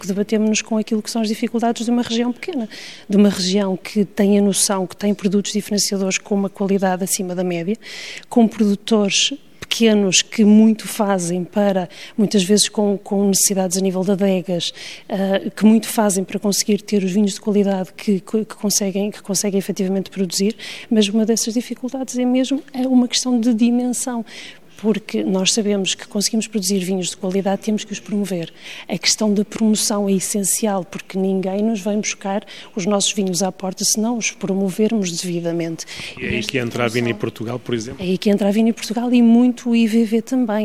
debatemos-nos com aquilo que são as dificuldades de uma região pequena, de uma região que tem a noção que tem produtos diferenciadores com uma qualidade acima da média, com produtores pequenos que muito fazem para, muitas vezes com necessidades a nível de adegas, que muito fazem para conseguir ter os vinhos de qualidade que conseguem efetivamente produzir, mas uma dessas dificuldades é mesmo uma questão de dimensão. Porque nós sabemos que conseguimos produzir vinhos de qualidade, temos que os promover. A questão da promoção é essencial, porque ninguém nos vem buscar os nossos vinhos à porta se não os promovermos devidamente. E é aí que entra a Vini Portugal, por exemplo? É aí que entra a Vini Portugal e muito o IVV também.